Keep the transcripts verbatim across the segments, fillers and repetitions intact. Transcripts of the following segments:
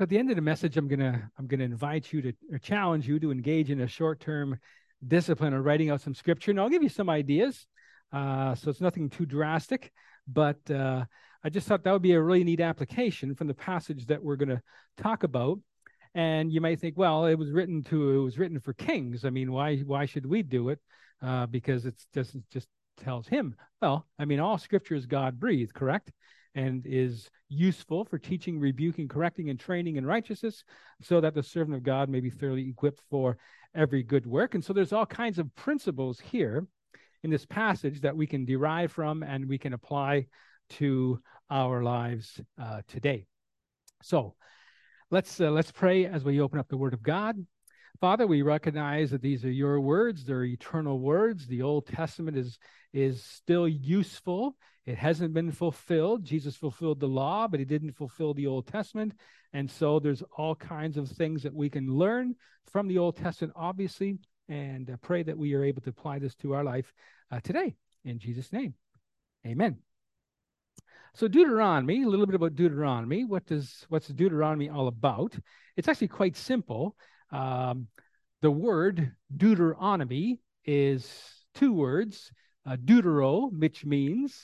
At the end of the message, I'm gonna I'm gonna invite you to or challenge you to engage in a short-term discipline of writing out some scripture, and I'll give you some ideas. Uh, so it's nothing too drastic, but uh, I just thought that would be a really neat application from the passage that we're going to talk about. And you might think, well, it was written to it was written for kings. I mean, why why should we do it? Uh, because it's just it just tells him. Well, I mean, all scripture is God breathed, correct? And is useful for teaching, rebuking, correcting, and training in righteousness, so that the servant of God may be thoroughly equipped for every good work. And so there's all kinds of principles here in this passage that we can derive from and we can apply to our lives uh, today. So let's uh, let's pray as we open up the Word of God. Father, we recognize that these are your words. They're eternal words. The Old Testament is, is still useful. It hasn't been fulfilled. Jesus fulfilled the law, but he didn't fulfill the Old Testament. And so there's all kinds of things that we can learn from the Old Testament, obviously, and uh, pray that we are able to apply this to our life uh, today. In Jesus' name, amen. So Deuteronomy, a little bit about Deuteronomy. What does what's Deuteronomy all about? It's actually quite simple. Um, the word Deuteronomy is two words, uh, deutero, which means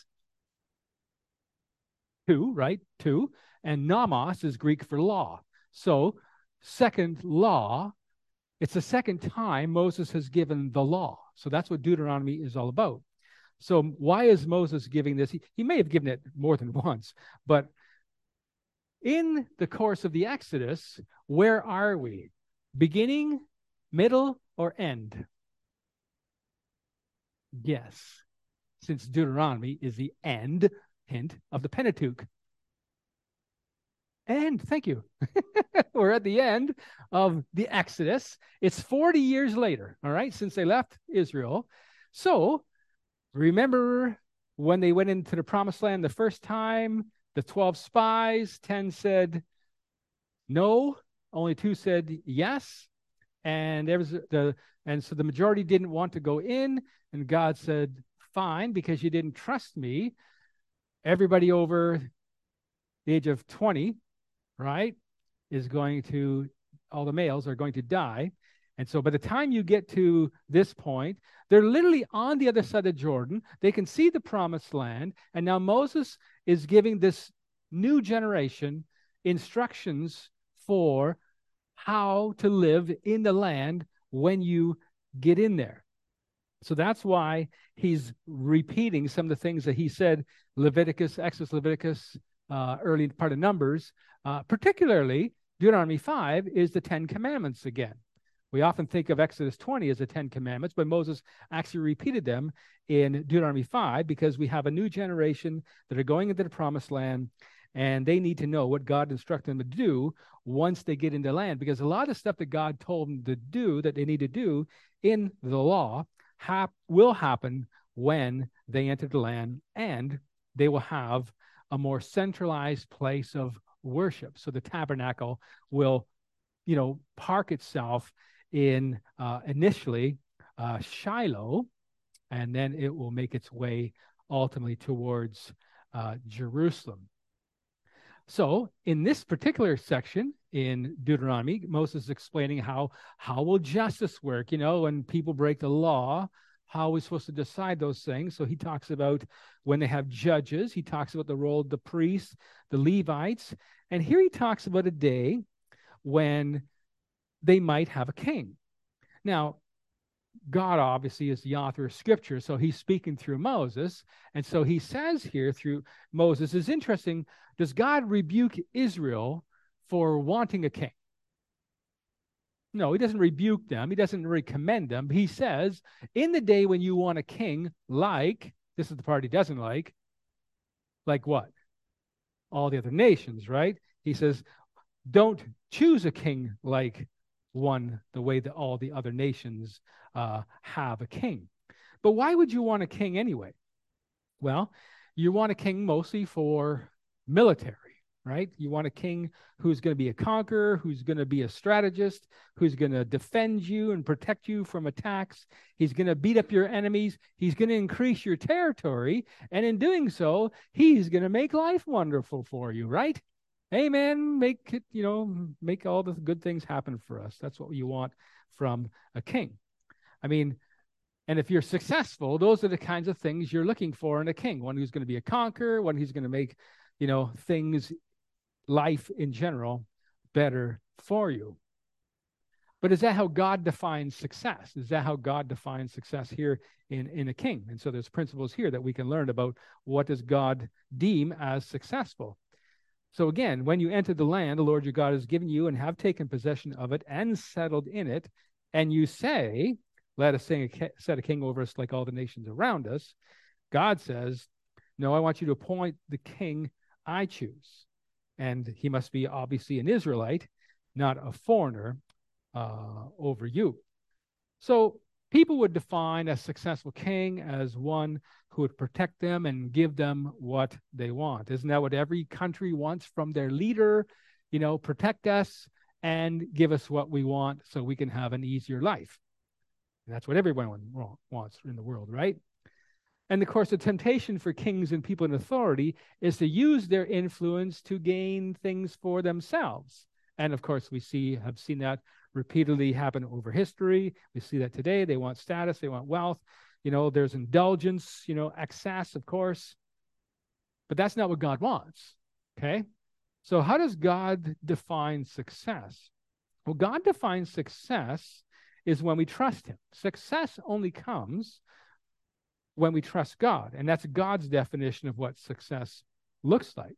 two, right? Two. And nomos is Greek for law. So second law, it's the second time Moses has given the law. So that's what Deuteronomy is all about. So why is Moses giving this? He, he may have given it more than once, but in the course of the Exodus, where are we? Beginning, middle, or end? Yes, since Deuteronomy is the end, hint, of the Pentateuch. And thank you. We're at the end of the Exodus. It's forty years later, all right, since they left Israel. So remember when they went into the Promised Land the first time, the twelve spies, ten said no, only two said yes. And there was the and so the majority didn't want to go in, and God said, fine, because you didn't trust me. Everybody over the age of twenty, right, is going to, all the males are going to die. And so by the time you get to this point, they're literally on the other side of Jordan. They can see the Promised Land. And now Moses is giving this new generation instructions for how to live in the land when you get in there. So that's why he's repeating some of the things that he said, Leviticus, Exodus, Leviticus, uh, early part of Numbers, uh, particularly Deuteronomy five is the Ten Commandments again. We often think of Exodus twenty as the Ten Commandments, but Moses actually repeated them in Deuteronomy five because we have a new generation that are going into the Promised Land, and they need to know what God instructed them to do once they get into land, because a lot of stuff that God told them to do, that they need to do in the law, hap- will happen when they enter the land, and they will have a more centralized place of worship. So the tabernacle will, you know, park itself in uh, initially uh, Shiloh, and then it will make its way ultimately towards uh, Jerusalem. So in this particular section in Deuteronomy, Moses is explaining how how will justice work, you know, when people break the law, how are we supposed to decide those things? So he talks about when they have judges, he talks about the role of the priests, the Levites, and here he talks about a day when they might have a king. Now, God obviously is the author of Scripture, so he's speaking through Moses. And so he says here through Moses, it's interesting, does God rebuke Israel for wanting a king? No, he doesn't rebuke them. He doesn't really commend them. He says, in the day when you want a king, like, this is the part he doesn't like, like what? All the other nations, right? He says, don't choose a king like one, the way that all the other nations uh, have a king. But why would you want a king anyway? Well, you want a king mostly for military, right? You want a king who's going to be a conqueror, who's going to be a strategist, who's going to defend you and protect you from attacks. He's going to beat up your enemies. He's going to increase your territory. And in doing so, he's going to make life wonderful for you, right? Amen. Make it, you know, make all the good things happen for us. That's what you want from a king. I mean, and if you're successful, those are the kinds of things you're looking for in a king. One who's going to be a conqueror, one who's going to make, you know, things, life in general, better for you. But is that how God defines success? Is that how God defines success here in, in a king? And so there's principles here that we can learn about what does God deem as successful. So again, when you enter the land the Lord your God has given you and have taken possession of it and settled in it, and you say, let us set a king over us like all the nations around us, God says, no, I want you to appoint the king I choose. And he must be obviously an Israelite, not a foreigner, uh, over you. So people would define a successful king as one who would protect them and give them what they want. Isn't that what every country wants from their leader? You know, protect us and give us what we want so we can have an easier life. And that's what everyone wants in the world, right? And of course, the temptation for kings and people in authority is to use their influence to gain things for themselves. And of course, we see have seen that repeatedly happen over history. We see that today. They want status, they want wealth. You know, there's indulgence, you know, excess, of course. But that's not what God wants, okay? So how does God define success? Well, God defines success is when we trust him. Success only comes when we trust God. And that's God's definition of what success looks like.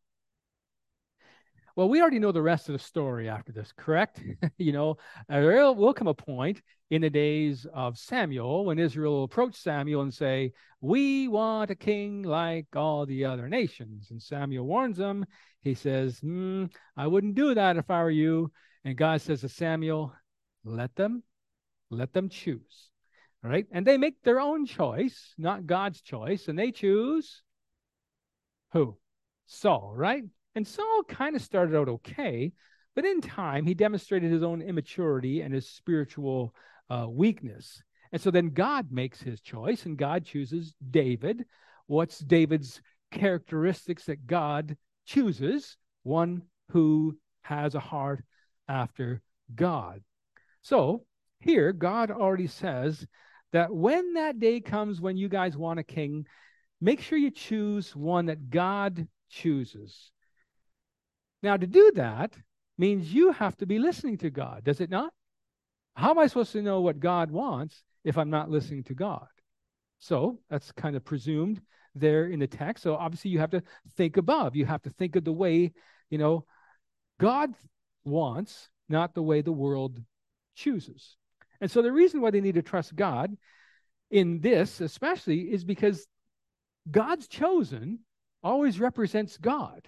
Well, we already know the rest of the story after this, correct? you know, there will come a point in the days of Samuel when Israel will approach Samuel and say, we want a king like all the other nations. And Samuel warns them. He says, hmm, I wouldn't do that if I were you. And God says to Samuel, let them, let them choose. All right. And they make their own choice, not God's choice. And they choose who? Saul, right? And Saul kind of started out okay, but in time, he demonstrated his own immaturity and his spiritual uh, weakness. And so then God makes his choice, and God chooses David. What's David's characteristics that God chooses? One who has a heart after God. So here, God already says that when that day comes when you guys want a king, make sure you choose one that God chooses. Now, to do that means you have to be listening to God, does it not? How am I supposed to know what God wants if I'm not listening to God? So that's kind of presumed there in the text. So obviously you have to think above. You have to think of the way, you know, God wants, not the way the world chooses. And so the reason why they need to trust God in this especially is because God's chosen always represents God.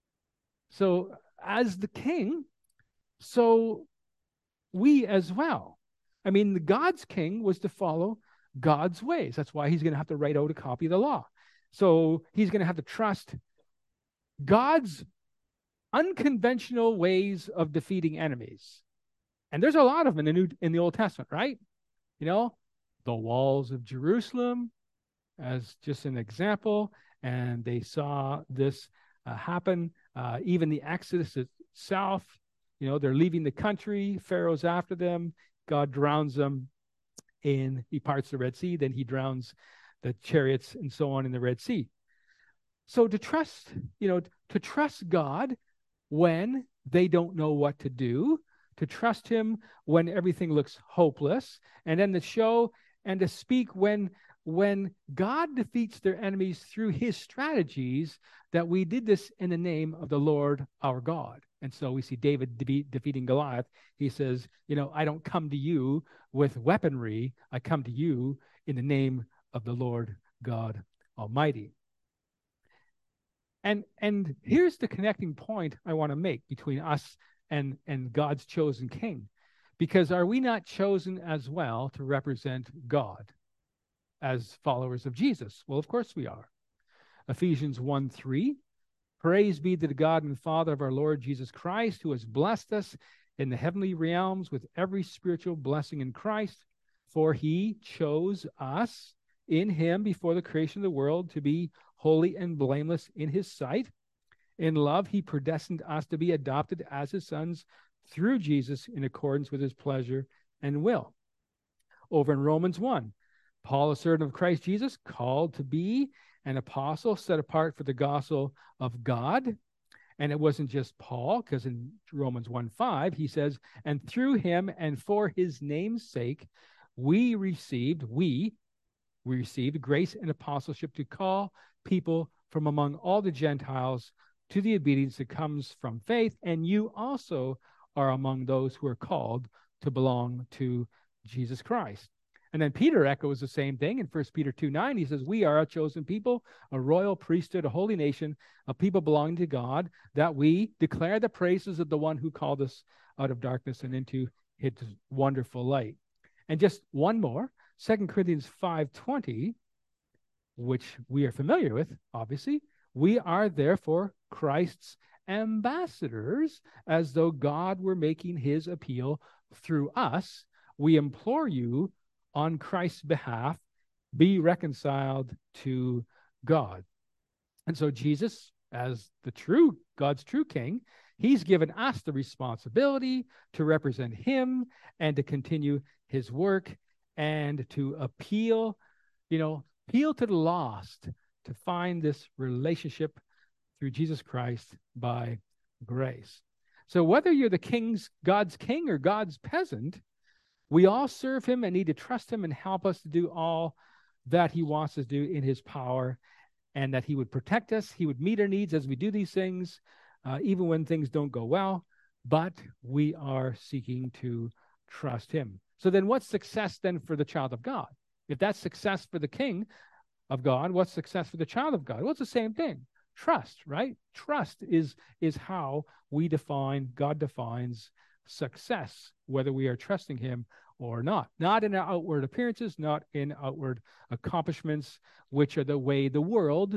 So as the king, so we as well. I mean, the God's king was to follow God's ways. That's why he's going to have to write out a copy of the law. So he's going to have to trust God's unconventional ways of defeating enemies. And there's a lot of them in the New, in the Old Testament, right? You know, the walls of Jerusalem as just an example. And they saw this uh, happen. Uh, even the Exodus itself, you know, they're leaving the country. Pharaoh's after them. God drowns them in, he parts the Red Sea. Then he drowns the chariots and so on in the Red Sea. So to trust, you know, to trust God when they don't know what to do, to trust him when everything looks hopeless, and then to show and to speak when when God defeats their enemies through his strategies, that we did this in the name of the Lord our God. And so we see David de- defeating Goliath. He says, you know, I don't come to you with weaponry. I come to you in the name of the Lord God Almighty. And, and here's the connecting point I want to make between us and, and God's chosen king. Because are we not chosen as well to represent God as followers of Jesus? Well, of course we are. Ephesians one three, praise be to the God and Father of our Lord Jesus Christ, who has blessed us in the heavenly realms with every spiritual blessing in Christ, for he chose us in him before the creation of the world to be holy and blameless in his sight. In love, he predestined us to be adopted as his sons through Jesus in accordance with his pleasure and will. Over in Romans one, Paul, a servant of Christ Jesus, called to be an apostle set apart for the gospel of God. And it wasn't just Paul, because in Romans one five, he says, and through him and for his name's sake, we received, we, we received grace and apostleship to call people from among all the Gentiles to the obedience that comes from faith. And you also are among those who are called to belong to Jesus Christ. And then Peter echoes the same thing in First Peter two nine. He says, we are a chosen people, a royal priesthood, a holy nation, a people belonging to God, that we declare the praises of the one who called us out of darkness and into his wonderful light. And just one more, Second Corinthians five twenty, which we are familiar with, obviously. We are therefore Christ's ambassadors, as though God were making his appeal through us. We implore you, on Christ's behalf, be reconciled to God. And so Jesus, as the true, God's true king, he's given us the responsibility to represent him and to continue his work and to appeal, you know, appeal to the lost to find this relationship through Jesus Christ by grace. So whether you're the king's, God's king or God's peasant, we all serve him and need to trust him and help us to do all that he wants us to do in his power, and that he would protect us. He would meet our needs as we do these things, uh, even when things don't go well, but we are seeking to trust him. So then what's success then for the child of God? If that's success for the king of God, what's success for the child of God? Well, it's the same thing. Trust, right? Trust is, is how we define, God defines success, whether we are trusting him or not. Not in our outward appearances, not in outward accomplishments, which are the way the world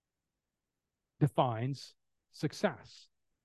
defines success.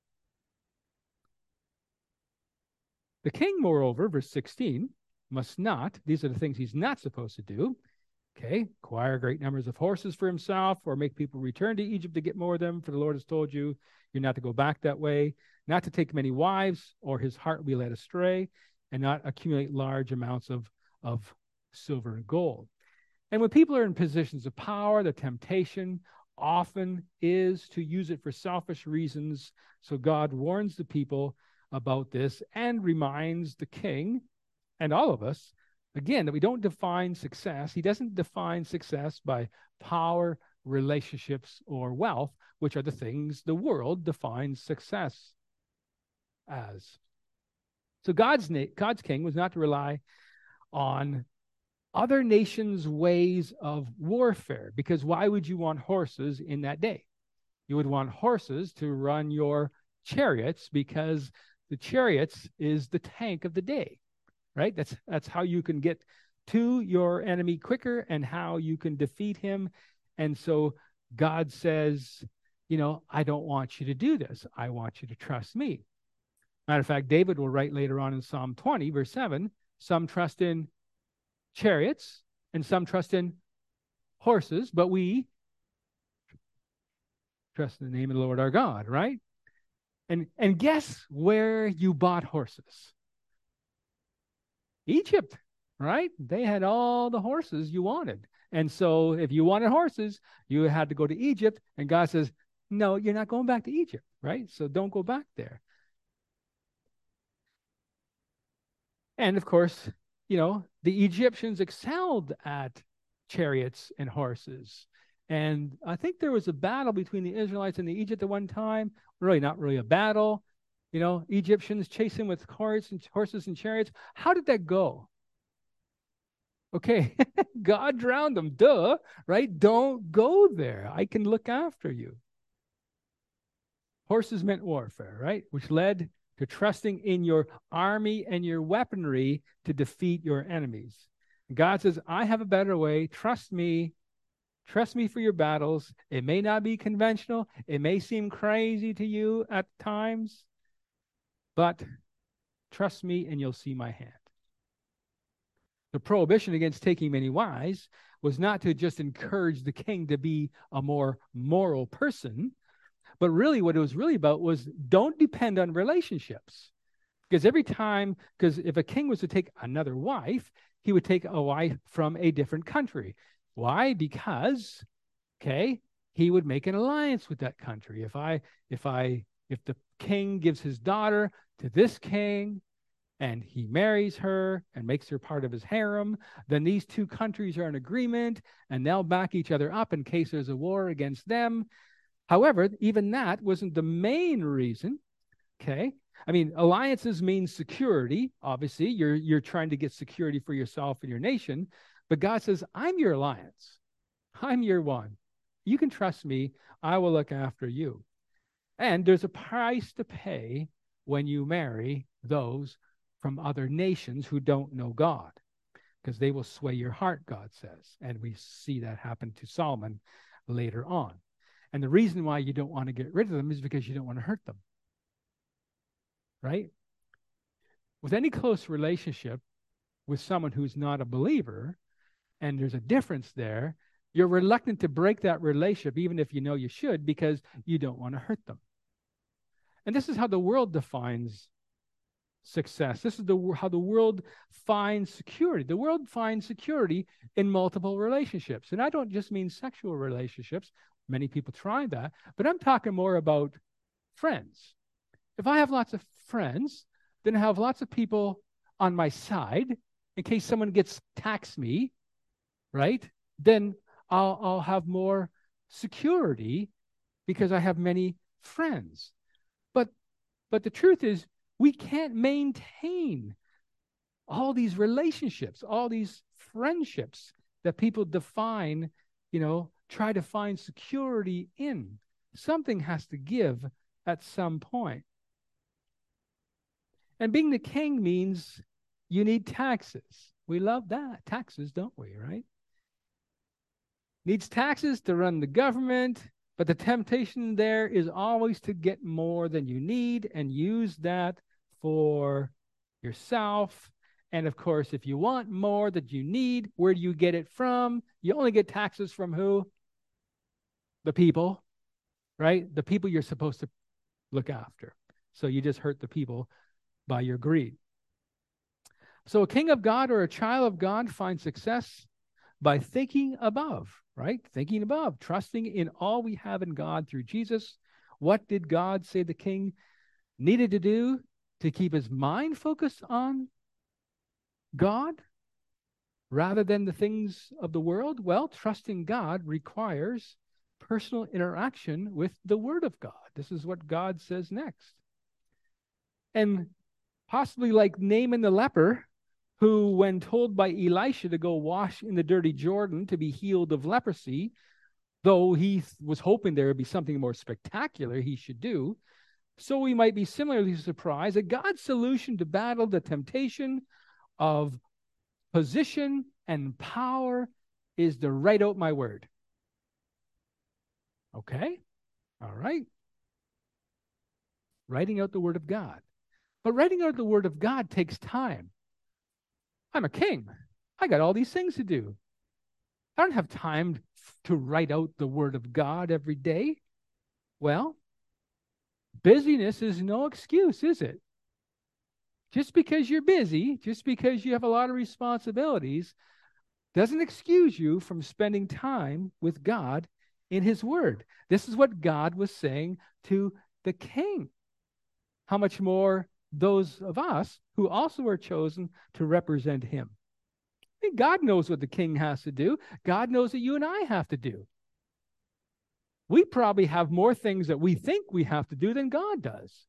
The king, moreover, verse sixteen, must not, these are the things he's not supposed to do, okay, acquire great numbers of horses for himself, or make people return to Egypt to get more of them, for the Lord has told you, you're not to go back that way, not to take many wives, or his heart will be led astray, and not accumulate large amounts of, of silver and gold. And when people are in positions of power, the temptation often is to use it for selfish reasons. So God warns the people about this and reminds the king and all of us, again, that we don't define success. He doesn't define success by power, relationships, or wealth, which are the things the world defines success as. So God's, God's king was not to rely on other nations' ways of warfare, because why would you want horses in that day? You would want horses to run your chariots, because the chariots is the tank of the day, right? That's, that's how you can get to your enemy quicker and how you can defeat him. And so God says, you know, I don't want you to do this. I want you to trust me. Matter of fact, David will write later on in Psalm twenty, verse seven, some trust in chariots and some trust in horses, but we trust in the name of the Lord our God, right? And, and guess where you bought horses? Egypt, right? They had all the horses you wanted. And so if you wanted horses, you had to go to Egypt. And God says, no, you're not going back to Egypt, right? So don't go back there. And of course, you know, the Egyptians excelled at chariots and horses. And I think there was a battle between the Israelites and the Egypt at one time. Really, not really a battle. You know, Egyptians chasing with horses and horses and chariots. How did that go? Okay, God drowned them. Duh, right? Don't go there. I can look after you. Horses meant warfare, right? Which led to trusting in your army and your weaponry to defeat your enemies. God says, I have a better way. Trust me. Trust me for your battles. It may not be conventional. It may seem crazy to you at times, but trust me and you'll see my hand. The prohibition against taking many wives was not to just encourage the king to be a more moral person, But really, what it was really about was don't depend on relationships. Because every time, because if a king was to take another wife, he would take a wife from a different country. Why? Because, okay, he would make an alliance with that country. If I, if I, if the king gives his daughter to this king, and he marries her and makes her part of his harem, then these two countries are in agreement, and they'll back each other up in case there's a war against them. However, even that wasn't the main reason, okay? I mean, alliances mean security. Obviously, you're, you're trying to get security for yourself and your nation, but God says, I'm your alliance. I'm your one. You can trust me. I will look after you. And there's a price to pay when you marry those from other nations who don't know God, because they will sway your heart, God says. And we see that happen to Solomon later on. And the reason why you don't want to get rid of them is because you don't want to hurt them, right? With any close relationship with someone who's not a believer, and there's a difference there, you're reluctant to break that relationship, even if you know you should, because you don't want to hurt them. And this is how the world defines success. This is the how the world finds security. The world finds security in multiple relationships. And I don't just mean sexual relationships. Many people try that. But I'm talking more about friends. If I have lots of friends, then I have lots of people on my side in case someone gets attacks me, right? Then I'll, I'll have more security because I have many friends. But, but the truth is, we can't maintain all these relationships, all these friendships that people define, you know, try to find security in. Something has to give at some point. And being the king means you need taxes. We love that. Taxes, don't we, right? Needs taxes to run the government. But the temptation there is always to get more than you need and use that for yourself. And of course, if you want more that you need, where do you get it from? You only get taxes from who? The people, right? The people you're supposed to look after. So you just hurt the people by your greed. So a king of God or a child of God finds success by thinking above, right? Thinking above, trusting in all we have in God through Jesus. What did God say the king needed to do to keep his mind focused on God rather than the things of the world? Well, trusting God requires personal interaction with the Word of God. This is what God says next. And possibly like Naaman the leper, who, when told by Elisha to go wash in the dirty Jordan to be healed of leprosy, though he was hoping there would be something more spectacular he should do, so we might be similarly surprised that God's solution to battle the temptation of position and power is to write out my word. Okay? All right. Writing out the word of God. But writing out the word of God takes time. I'm a king. I got all these things to do. I don't have time to write out the word of God every day. Well, busyness is no excuse, is it? Just because you're busy, just because you have a lot of responsibilities, doesn't excuse you from spending time with God in his word. This is what God was saying to the king. How much more those of us who also are chosen to represent him. I mean, God knows what the king has to do. God knows what you and I have to do. We probably have more things that we think we have to do than God does.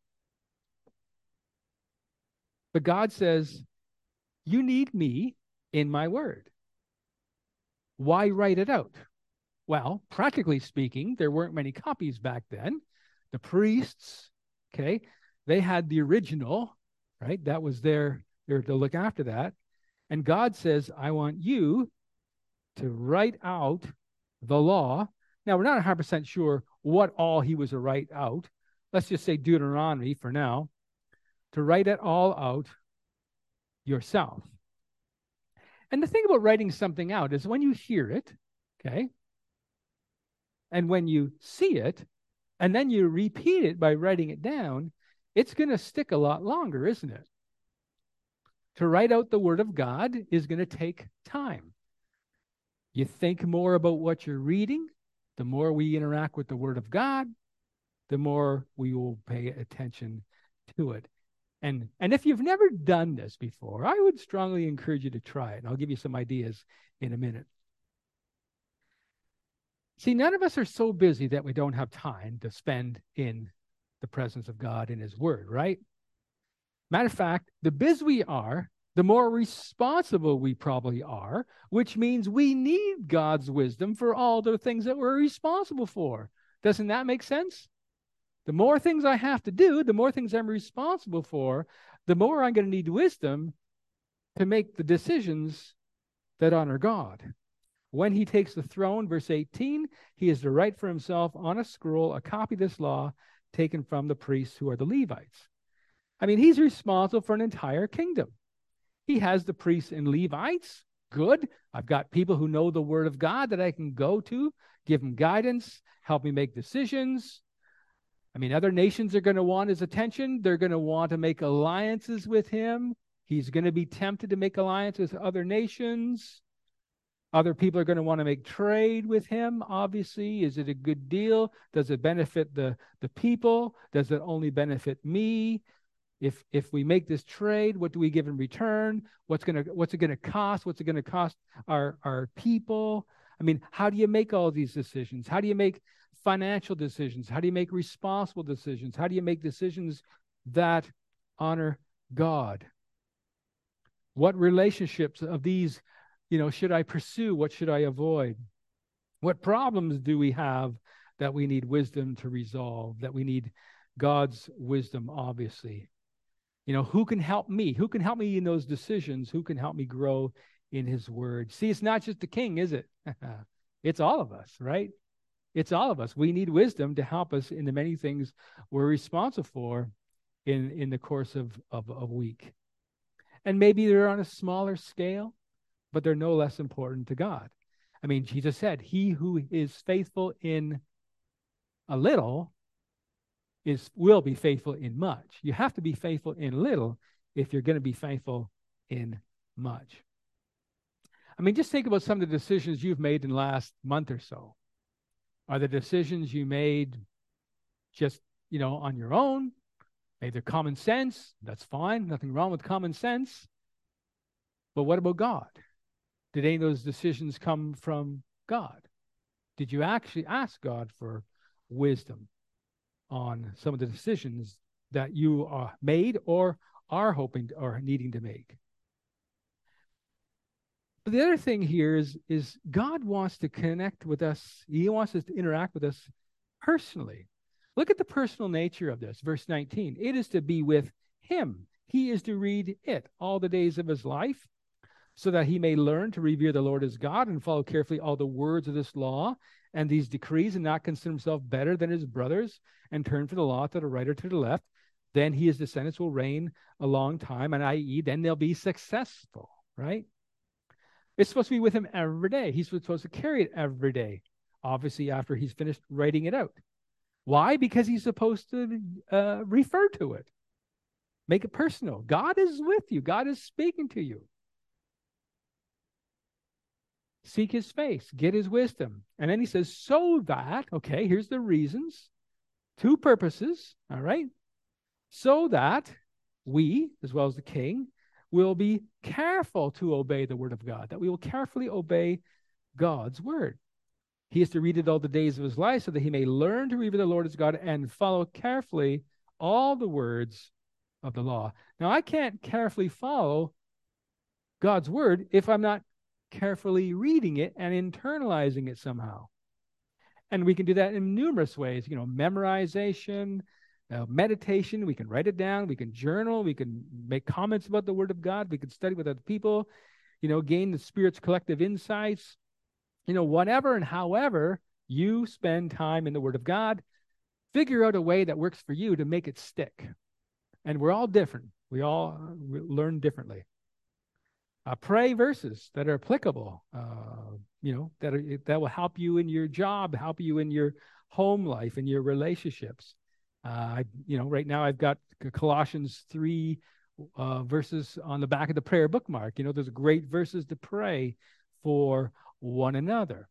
But God says, you need me in my word. Why write it out? Well, practically speaking, there weren't many copies back then. The priests, okay, they had the original, right? That was there, there to look after that. And God says, I want you to write out the law. Now, we're not one hundred percent sure what all he was to write out. Let's just say Deuteronomy for now. To write it all out yourself. And the thing about writing something out is when you hear it, okay, and when you see it, and then you repeat it by writing it down, it's going to stick a lot longer, isn't it? To write out the Word of God is going to take time. You think more about what you're reading, the more we interact with the Word of God, the more we will pay attention to it. And, and if you've never done this before, I would strongly encourage you to try it. And I'll give you some ideas in a minute. See, none of us are so busy that we don't have time to spend in the presence of God in His Word, right? Matter of fact, the busier we are, the more responsible we probably are, which means we need God's wisdom for all the things that we're responsible for. Doesn't that make sense? The more things I have to do, the more things I'm responsible for, the more I'm going to need wisdom to make the decisions that honor God. When He takes the throne, verse eighteen, He is to write for Himself on a scroll a copy of this law taken from the priests who are the Levites. I mean, He's responsible for an entire kingdom. He has the priests and Levites. Good. I've got people who know the Word of God that I can go to, give them guidance, help me make decisions. I mean, other nations are going to want His attention. They're going to want to make alliances with Him. He's going to be tempted to make alliances with other nations. Other people are going to want to make trade with Him, obviously. Is it a good deal? Does it benefit the, the people? Does it only benefit me? If if we make this trade, what do we give in return? What's gonna what's it gonna cost? What's it gonna cost our, our people? I mean, how do you make all these decisions? How do you make financial decisions? How do you make responsible decisions? How do you make decisions that honor God? What relationships of these, you know, should I pursue? What should I avoid? What problems do we have that we need wisdom to resolve, that we need God's wisdom, obviously? You know, who can help me? Who can help me in those decisions? Who can help me grow in His Word? See, it's not just the king, is it? It's all of us, right? It's all of us. We need wisdom to help us in the many things we're responsible for in, in the course of, of a week. And maybe they're on a smaller scale, but they're no less important to God. I mean, Jesus said, he who is faithful in a little is will be faithful in much. You have to be faithful in little if you're going to be faithful in much. I mean, just think about some of the decisions you've made in the last month or so. Are the decisions you made just, you know, on your own? Maybe they're common sense. That's fine. Nothing wrong with common sense. But what about God? Did any of those decisions come from God? Did you actually ask God for wisdom on some of the decisions that you are made or are hoping to, or needing to make? But the other thing here is, is God wants to connect with us. He wants us to interact with us personally. Look at the personal nature of this. Verse nineteen, it is to be with Him. He is to read it all the days of his life, so that he may learn to revere the Lord as God and follow carefully all the words of this law and these decrees, and not consider himself better than his brothers, and turn from the law to the right or to the left. Then he, his descendants, will reign a long time, and that is, then they'll be successful, right? It's supposed to be with him every day. He's supposed to carry it every day, obviously after he's finished writing it out. Why? Because he's supposed to uh, refer to it. Make it personal. God is with you. God is speaking to you. Seek his face, get his wisdom. And then he says, so that, okay, here's the reasons, two purposes, all right? So that we, as well as the king, will be careful to obey the word of God, that we will carefully obey God's word. He is to read it all the days of his life, so that he may learn to revere the Lord as God and follow carefully all the words of the law. Now, I can't carefully follow God's word if I'm not carefully reading it and internalizing it somehow. And we can do that in numerous ways, you know, memorization, uh, meditation. We can write it down. We can journal. We can make comments about the word of God. We can study with other people, you know, gain the Spirit's collective insights, you know, whatever and however you spend time in the word of God, figure out a way that works for you to make it stick. And we're all different. We all learn differently. Uh, pray verses that are applicable, uh, you know, that are, that will help you in your job, help you in your home life and your relationships. Uh, I, you know, right now I've got Colossians three uh, verses on the back of the prayer bookmark. You know, there's great verses to pray for one another.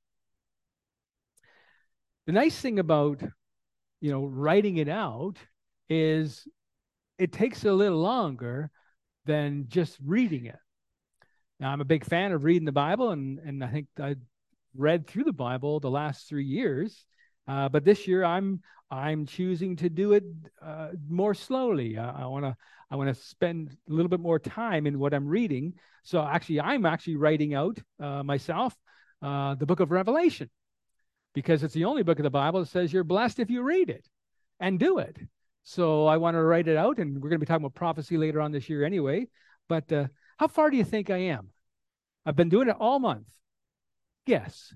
The nice thing about, you know, writing it out is it takes a little longer than just reading it. Now, I'm a big fan of reading the Bible, and, and I think I read through the Bible the last three years. Uh, but this year, I'm I'm choosing to do it uh, more slowly. Uh, I want to I want to spend a little bit more time in what I'm reading. So actually, I'm actually writing out uh, myself uh, the book of Revelation, because it's the only book of the Bible that says you're blessed if you read it and do it. So I want to write it out, and we're going to be talking about prophecy later on this year anyway. But uh, how far do you think I am? I've been doing it all month. Guess.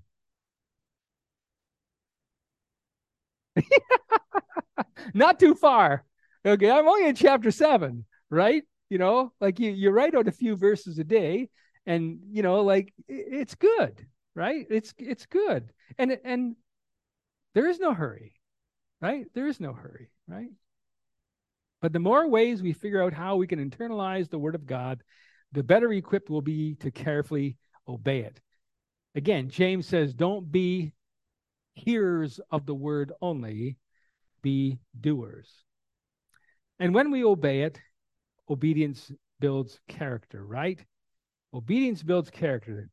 Not too far. Okay, I'm only in chapter seven, right? You know, like you, you write out a few verses a day, and you know, like it's good, right? It's it's good, and and there is no hurry, right? There is no hurry, right? But the more ways we figure out how we can internalize the Word of God, the better equipped we'll be to carefully obey it. Again, James says, don't be hearers of the word only, be doers. And when we obey it, obedience builds character, right? Obedience builds character.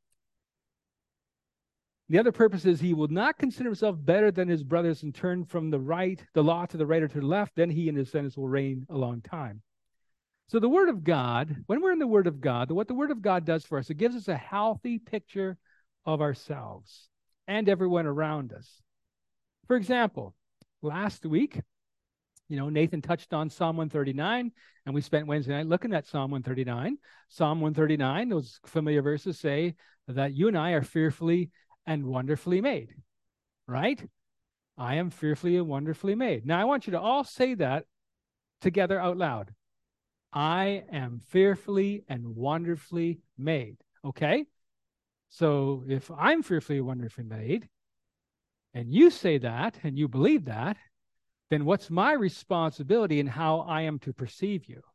The other purpose is he will not consider himself better than his brothers and turn from the right, the law to the right or to the left. Then he and his descendants will reign a long time. So the Word of God, when we're in the Word of God, what the Word of God does for us, it gives us a healthy picture of ourselves and everyone around us. For example, last week, you know, Nathan touched on Psalm one thirty-nine, and we spent Wednesday night looking at Psalm one thirty-nine. Psalm one thirty-nine, those familiar verses say that you and I are fearfully and wonderfully made, right? I am fearfully and wonderfully made. Now, I want you to all say that together out loud. I am fearfully and wonderfully made, okay? So if I'm fearfully and wonderfully made, and you say that, and you believe that, then what's my responsibility in how I am to perceive you?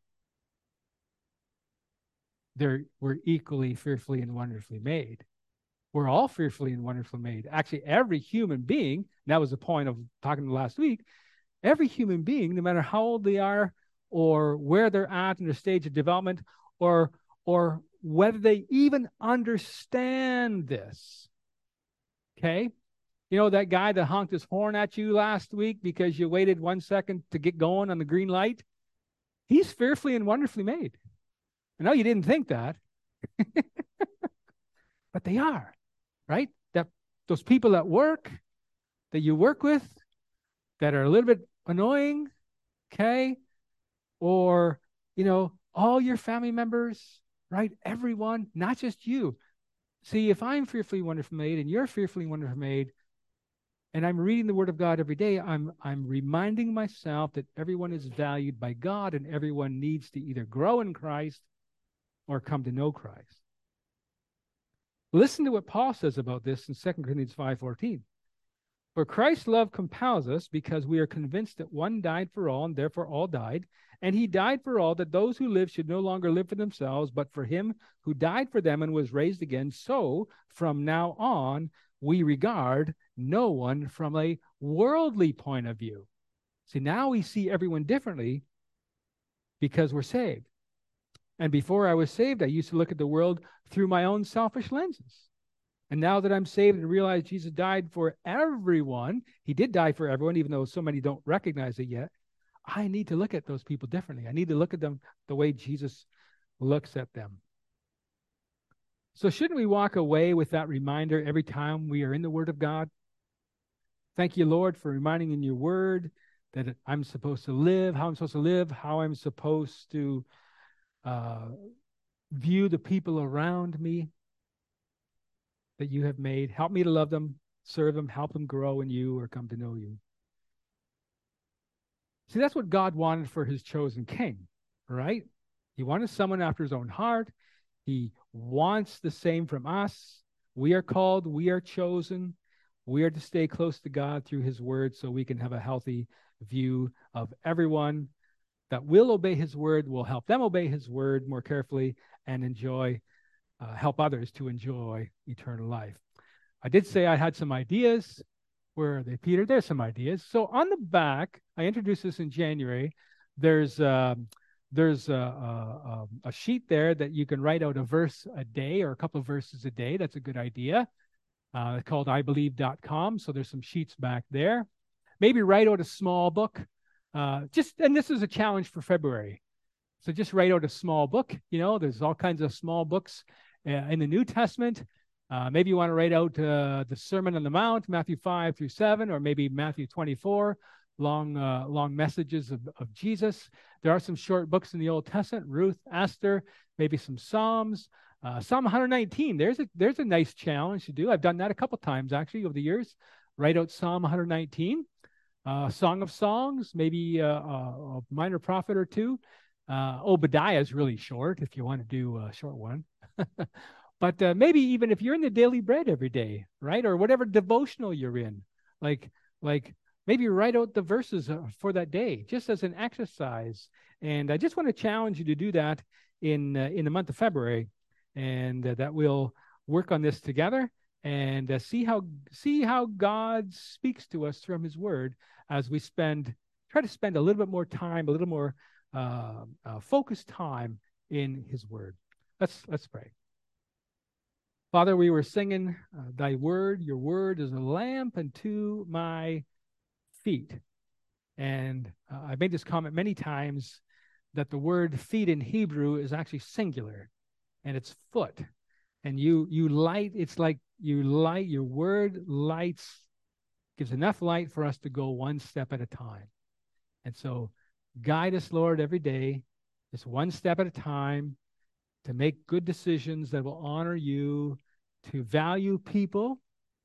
They're, we're equally fearfully and wonderfully made. We're all fearfully and wonderfully made. Actually, every human being, and that was the point of talking last week, every human being, no matter how old they are or where they're at in their stage of development, or, or whether they even understand this, okay? You know, that guy that honked his horn at you last week because you waited one second to get going on the green light? He's fearfully and wonderfully made. I know you didn't think that, but they are, right? That those people at work that you work with that are a little bit annoying, okay? Or, you know, all your family members, right? Everyone, not just you. See, if I'm fearfully wonderfully made and you're fearfully wonderfully made, and I'm reading the Word of God every day, I'm I'm reminding myself that everyone is valued by God and everyone needs to either grow in Christ or come to know Christ. Listen to what Paul says about this in Second Corinthians five fourteen. For Christ's love compels us because we are convinced that one died for all and therefore all died. And he died for all, that those who live should no longer live for themselves, but for him who died for them and was raised again. So from now on, we regard no one from a worldly point of view. See, now we see everyone differently because we're saved. And before I was saved, I used to look at the world through my own selfish lenses. And now that I'm saved and realize Jesus died for everyone, he did die for everyone, even though so many don't recognize it yet, I need to look at those people differently. I need to look at them the way Jesus looks at them. So shouldn't we walk away with that reminder every time we are in the Word of God? Thank you, Lord, for reminding in your Word that I'm supposed to live, how I'm supposed to live, how I'm supposed to uh, view the people around me that you have made. Help me to love them, serve them, help them grow in you or come to know you. See, that's what God wanted for his chosen king, right? He wanted someone after his own heart. He wants the same from us. We are called, we are chosen. We are to stay close to God through his word so we can have a healthy view of everyone that will obey his word, will help them obey his word more carefully and enjoy, uh, help others to enjoy eternal life. I did say I had some ideas. Where are they, Peter? There's some ideas. So on the back, I introduced this in January. There's um, there's a, a, a sheet there that you can write out a verse a day or a couple of verses a day. That's a good idea. Uh, called I believe dot com. So there's some sheets back there. Maybe write out a small book. Uh, just and this is a challenge for February. So just write out a small book. You know, there's all kinds of small books uh, in the New Testament. Uh, maybe you want to write out uh, the Sermon on the Mount, Matthew five through seven, or maybe Matthew twenty-four, long, uh, long messages of, of Jesus. There are some short books in the Old Testament, Ruth, Esther, maybe some Psalms. Uh, Psalm one nineteen, there's a, there's a nice challenge to do. I've done that a couple times, actually, over the years. Write out Psalm one nineteen. Uh, Song of Songs, maybe uh, a minor prophet or two. Uh, Obadiah is really short if you want to do a short one. But uh, maybe even if you're in the daily bread every day, right? Or whatever devotional you're in, like, like maybe write out the verses for that day just as an exercise. And I just want to challenge you to do that in, uh, in the month of February, and uh, that we'll work on this together and uh, see how, see how God speaks to us from his word as we spend, try to spend a little bit more time, a little more uh, uh, focused time in his word. Let's, let's pray. Father, we were singing uh, thy word, your word is a lamp unto my feet. And uh, I made this comment many times that the word feet in Hebrew is actually singular and it's foot. And you you light, it's like you light, your word lights, gives enough light for us to go one step at a time. And so guide us, Lord, every day, just one step at a time, to make good decisions that will honor you, to value people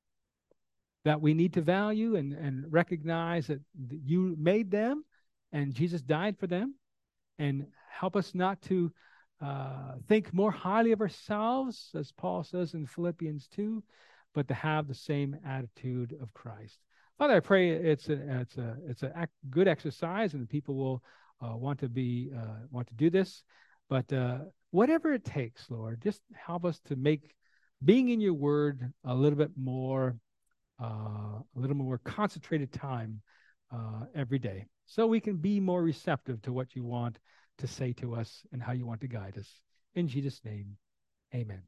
that we need to value and, and recognize that you made them and Jesus died for them, and help us not to uh, think more highly of ourselves, as Paul says in Philippians two, but to have the same attitude of Christ. Father, I pray it's a it's a it's a good exercise, and people will uh, want to be uh, want to do this. But uh, whatever it takes, Lord, just help us to make being in your word a little bit more, uh, a little more concentrated time uh, every day, so we can be more receptive to what you want to say to us and how you want to guide us. In Jesus' name, amen.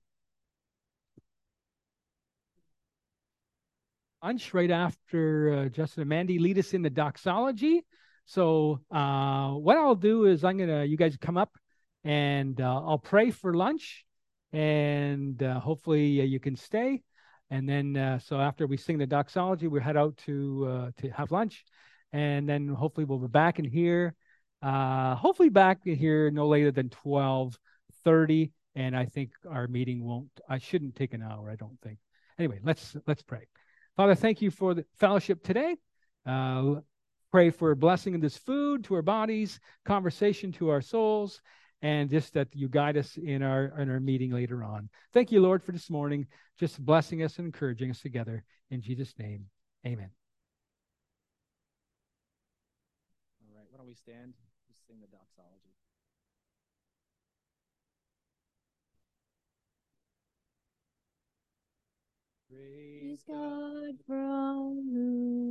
Lunch right after uh, Justin and Mandy lead us in the doxology. So uh, what I'll do is I'm gonna, you guys come up, and uh, I'll pray for lunch, and uh, hopefully uh, you can stay. And then uh, so after we sing the doxology, we head out to uh, to have lunch, and then hopefully we'll be back in here. Uh, hopefully back in here no later than twelve thirty, and I think our meeting won't. I shouldn't take an hour. I don't think. Anyway, let's let's pray. Father, thank you for the fellowship today. Uh, pray for a blessing in this food to our bodies, conversation to our souls, and just that you guide us in our in our meeting later on. Thank you, Lord, for this morning, just blessing us and encouraging us together. In Jesus' name, amen. All right, why don't we stand? Just sing the doxology. Praise God from whom